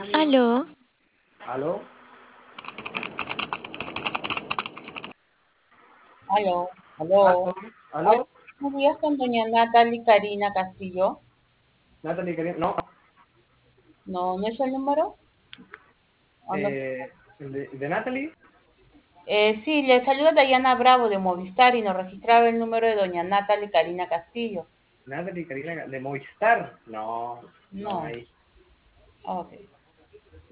Aló, ¿Aló? aló, aló. ¿Aló? ¿Aló? Buenos días con doña Natalie Karina Castillo. Natalie, no, No, ¿no es el número? ¿O no? de Natalie, Sí, le saluda Dayana Bravo de Movistar y nos registraba el número de doña Natalie Karina Castillo. Natalie Karina, de Movistar, no, no No, hay. ok.